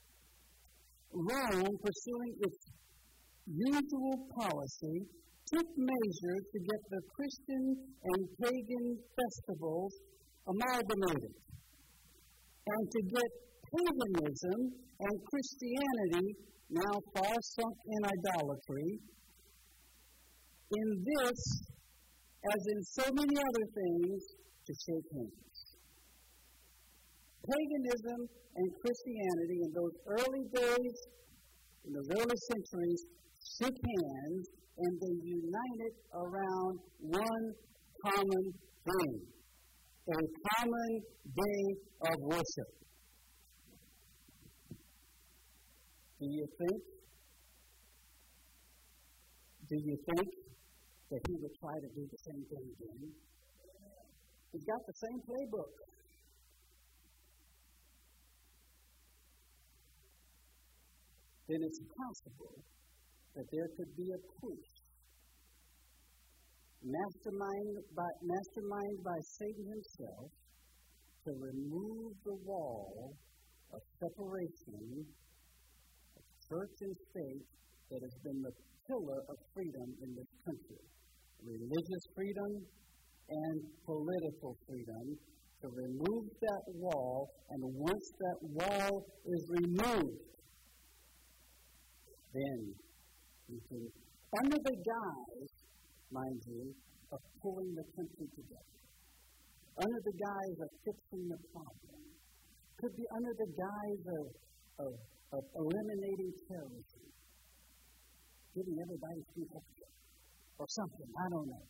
Rome, pursuing its usual policy, took measures to get the Christian and pagan festivals amalgamated, and to get paganism and Christianity, now far sunk in idolatry, in this, as in so many other things, to shake hands. Paganism and Christianity in those early days, in those early centuries, shook hands, and they united around one common thing, a common day of worship. Do you think that he would try to do the same thing again. He's got the same playbook. Then it's possible that there could be a push masterminded by Satan himself to remove the wall of separation of church and state that has been the pillar of freedom in this country. Religious freedom and political freedom, to remove that wall, and once that wall is removed, then you can, under the guise, mind you, of pulling the country together, under the guise of fixing the problem, could be under the guise of eliminating terrorism, giving everybody free healthcare, or something, I don't know.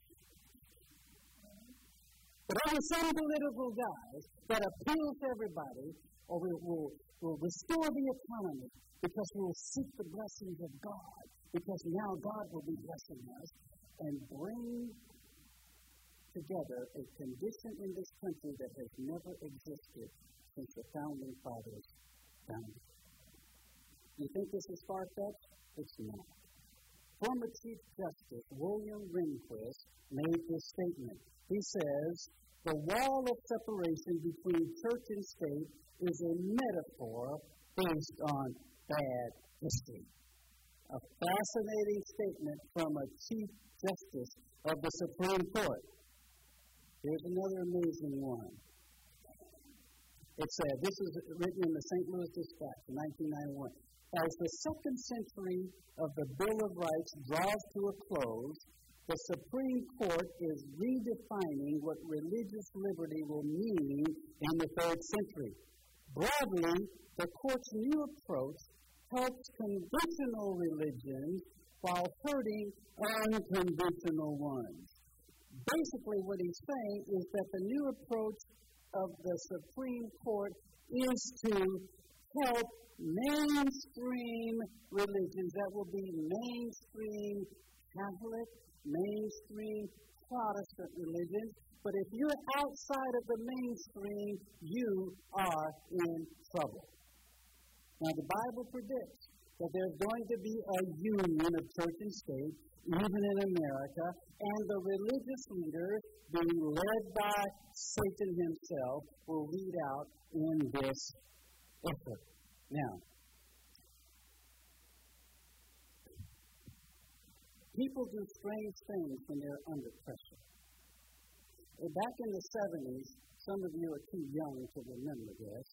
But under some political guise that appeals to everybody, or will restore the economy, because we will seek the blessings of God, because now God will be blessing us, and bring together a condition in this country that has never existed since the founding fathers founded. You think this is far-fetched? It's not. Former Chief Justice William Rehnquist made this statement. He says, the wall of separation between church and state is a metaphor based on bad history. A fascinating statement from a Chief Justice of the Supreme Court. Here's another amazing one. It said, this is written in the St. Louis Dispatch in 1991. As the second century of the Bill of Rights draws to a close, the Supreme Court is redefining what religious liberty will mean in the third century. Broadly, the court's new approach helps conventional religions while hurting unconventional ones. Basically, what he's saying is that the new approach of the Supreme Court is to help mainstream religions. That will be mainstream Catholic, mainstream Protestant religions. But if you're outside of the mainstream, you are in trouble. Now, the Bible predicts that there's going to be a union of church and state, even in America, and the religious leaders, being led by Satan himself, will lead out in this effort. Now, people do strange things when they're under pressure. Back in the 70s, some of you are too young to remember this,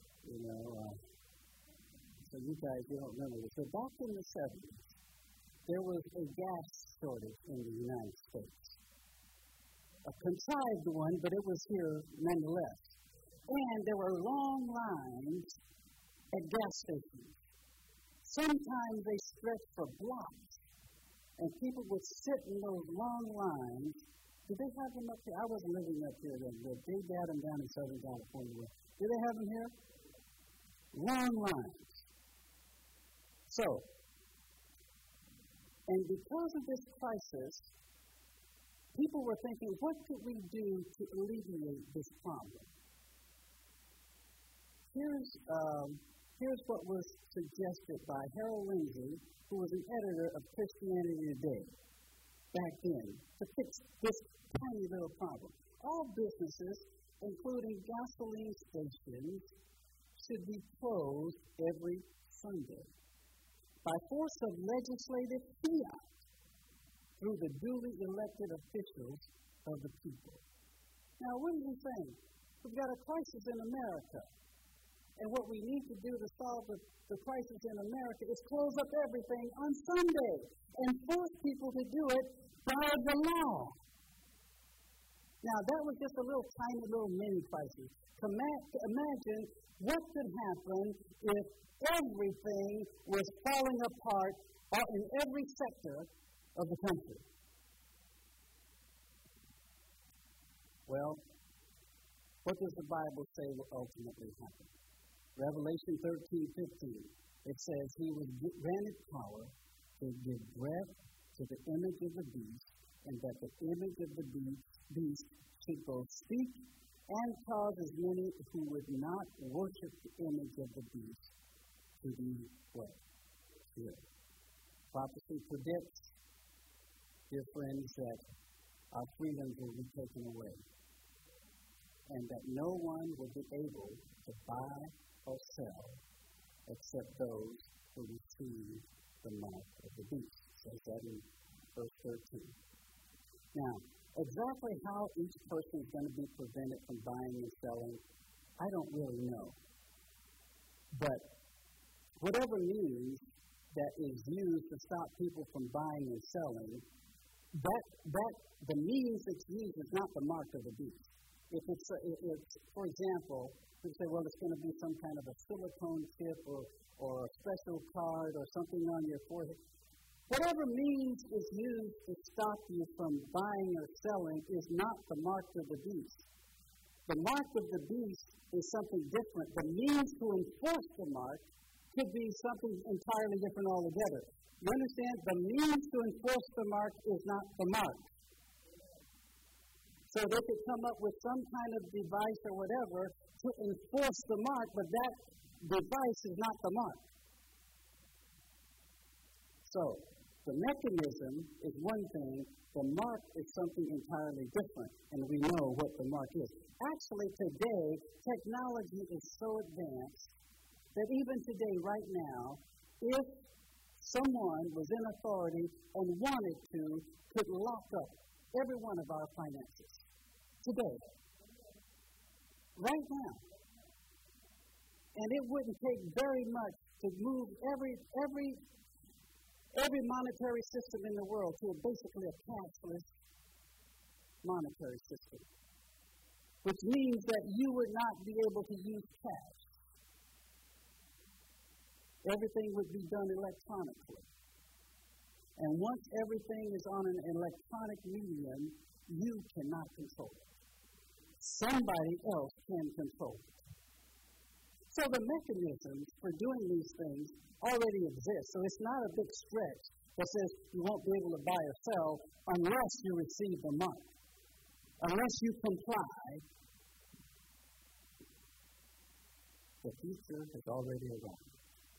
so you guys, you don't remember this. But back in the 70s, there was a gas shortage in the United States. A contrived one, but it was here nonetheless. And there were long lines at gas stations. Sometimes they stretched for blocks, and people would sit in those long lines. Did they have them up here? I wasn't living up here then, but they had them down in Southern California. Did they have them here? Long lines. So, and because of this crisis, people were thinking, what could we do to alleviate this problem? Here's what was suggested by Harold Lindsay, who was an editor of Christianity Today back then, to fix this tiny little problem. All businesses, including gasoline stations, should be closed every Sunday by force of legislative fiat through the duly elected officials of the people. Now, what is he saying? We've got a crisis in America. And what we need to do to solve the crisis in America is close up everything on Sunday and force people to do it by the law. Now, that was just a tiny little mini crisis. Imagine what could happen if everything was falling apart in every sector of the country. Well, what does the Bible say will ultimately happen? Revelation 13:15. It says, he was granted power to give breath to the image of the beast, and that the image of the beast should both speak and cause as many who would not worship the image of the beast to be what? Killed. Prophecy predicts, dear friends, that our freedoms will be taken away, and that no one will be able to buy or sell except those who receive the mark of the beast. It says that in verse 13. Now, exactly how each person is going to be prevented from buying and selling, I don't really know. But whatever means that is used to stop people from buying and selling, that the means that's used is not the mark of the beast. If it's for example, we say, well, it's going to be some kind of a silicone chip or a special card or something on your forehead. Whatever means is used to stop you from buying or selling is not the mark of the beast. The mark of the beast is something different. The means to enforce the mark could be something entirely different altogether. You understand? The means to enforce the mark is not the mark. So they could come up with some kind of device or whatever to enforce the mark, but that device is not the mark. So, the mechanism is one thing, the mark is something entirely different, and we know what the mark is. Actually, today, technology is so advanced that even today, right now, if someone was in authority and wanted to, could lock up every one of our finances. Today. Right now. And it wouldn't take very much to move every monetary system in the world to basically a cashless monetary system. Which means that you would not be able to use cash. Everything would be done electronically. And once everything is on an electronic medium, you cannot control it. Somebody else can control it. So the mechanisms for doing these things already exist. So it's not a big stretch that says you won't be able to buy or sell unless you receive the mark. Unless you comply. The future has already arrived.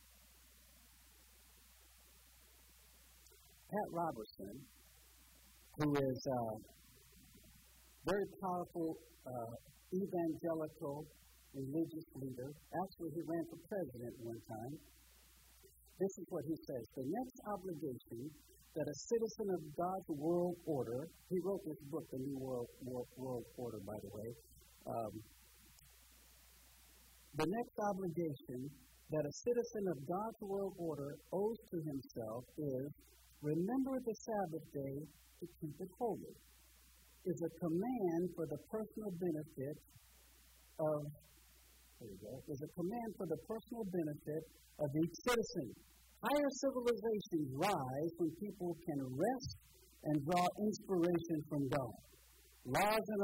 Pat Robertson, who is a very powerful evangelical religious leader, actually he ran for president one time. This is what he says: the next obligation that a citizen of God's world order, he wrote this book, The New World Order, by the way. The next obligation that a citizen of God's world order owes to himself is, remember the Sabbath day to keep it holy, is a command for the personal benefit of, is a command for the personal benefit of each citizen. Higher civilizations rise when people can rest and draw inspiration from God. Laws in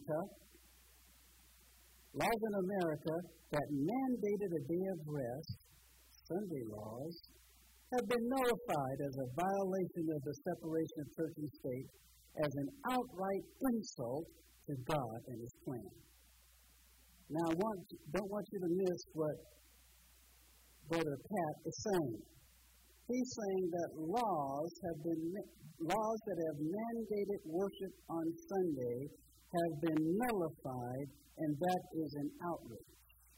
America that mandated a day of rest, Sunday laws, have been nullified as a violation of the separation of church and state, as an outright insult to God and His plan. Now, I don't want you to miss what Brother Pat is saying. He's saying that laws that have mandated worship on Sunday have been nullified, and that is an outrage.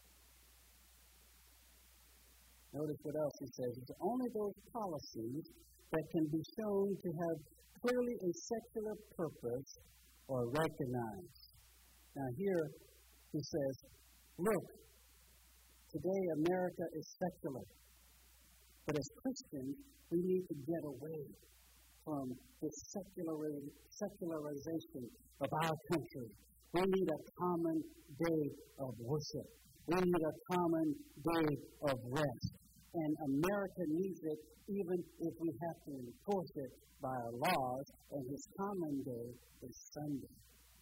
Notice what else he says. It's only those policies that can be shown to have clearly a secular purpose or recognized. Now here he says, look, today America is secular. But as Christians, we need to get away from this secularization of our country. We need a common day of worship. We need a common day of rest. And America needs it even if we have to enforce it by our laws, and His common day is Sunday.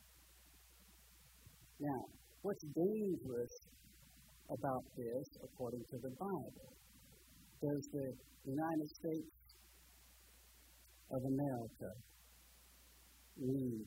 Now, what's dangerous about this, according to the Bible? Does the United States of America need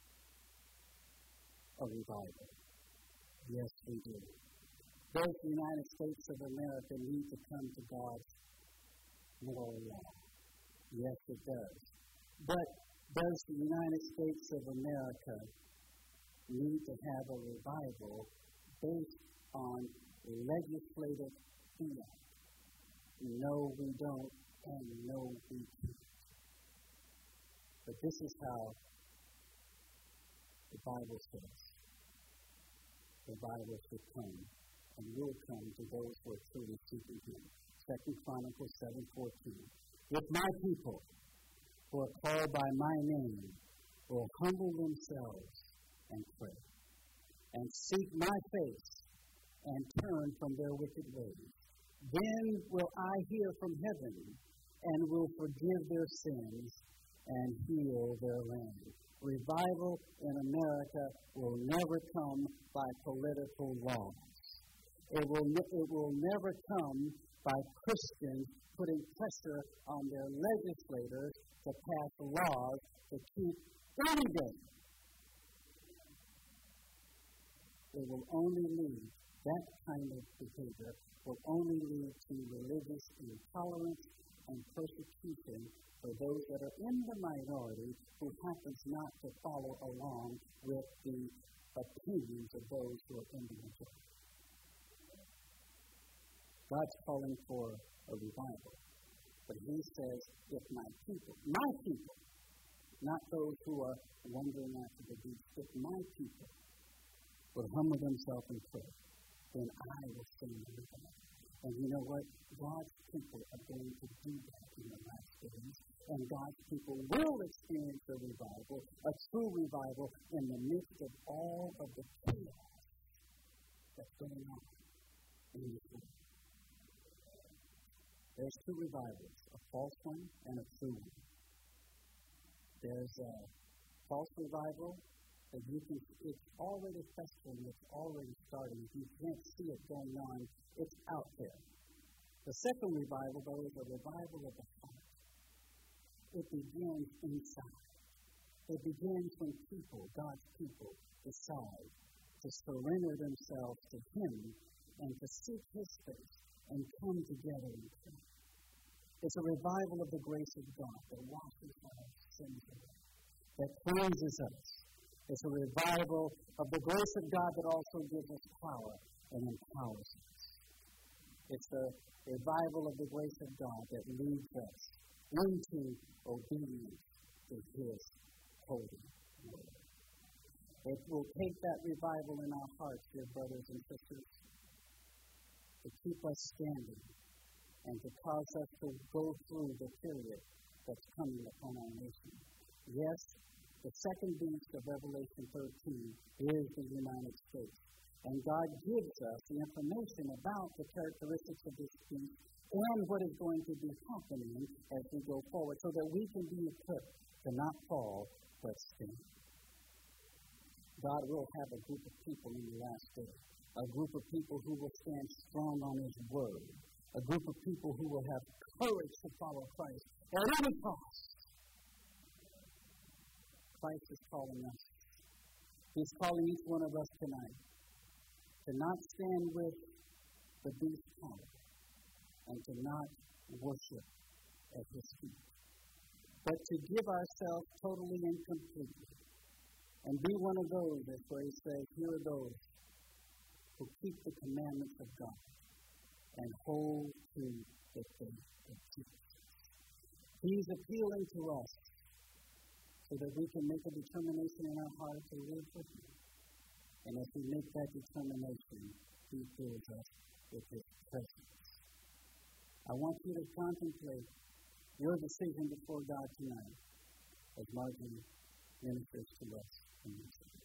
a revival. Yes, we do. Does the United States of America need to come to God's moral law? Yes, it does. But does the United States of America need to have a revival based on legislative fiat? No, we don't, and no, we can't. But this is how the Bible says revival should come, and will come to those who are truly seeking Him. 2 Chronicles 7:14. If my people, who are called by my name, will humble themselves and pray, and seek my face, and turn from their wicked ways, then will I hear from heaven, and will forgive their sins, and heal their land. Revival in America will never come by political laws. It will never come by Christians putting pressure on their legislators to pass laws to keep anything. It will only lead, that kind of behavior will only lead to religious intolerance and persecution for those that are in the minority who happens not to follow along with the opinions of those who are in the majority. God's calling for a revival. But He says, if my people, not those who are wandering after the beast, if my people will humble themselves and pray, then I will send the revival. And you know what? God's people are going to do that in the last days. And God's people will experience a revival, a true revival, in the midst of all of the chaos that's going on in this world. There's two revivals, a false one and a true one. There's a false revival that it's already festering, it's already starting. You can't see it going on, it's out there. The second revival, though, is a revival of the heart. It begins inside. It begins when people, God's people, decide to surrender themselves to Him and to seek His face and come together in prayer. It's a revival of the grace of God that washes our sins away, that cleanses us. It's a revival of the grace of God that also gives us power and empowers us. It's the revival of the grace of God that leads us into obedience to His holy word. It will take that revival in our hearts, dear brothers and sisters, to keep us standing and to cause us to go through the period that's coming upon our nation. Yes, the second beast of Revelation 13 is the United States. And God gives us the information about the characteristics of this beast and what is going to be happening as we go forward so that we can be equipped to not fall but stand. God will have a group of people in the last day, a group of people who will stand strong on His word, a group of people who will have courage to follow Christ at any cost. Christ is calling us. He's calling each one of us tonight to not stand with the beast's power and to not worship at His feet, but to give ourselves totally and completely and be one of those, that's where He says, here are those who keep the commandments of God and hold to the faith of Jesus. He's appealing to us so that we can make a determination in our heart to live with Him. And as we make that determination, He fills us with His presence. I want you to contemplate your decision before God tonight as Margie ministers to us in this.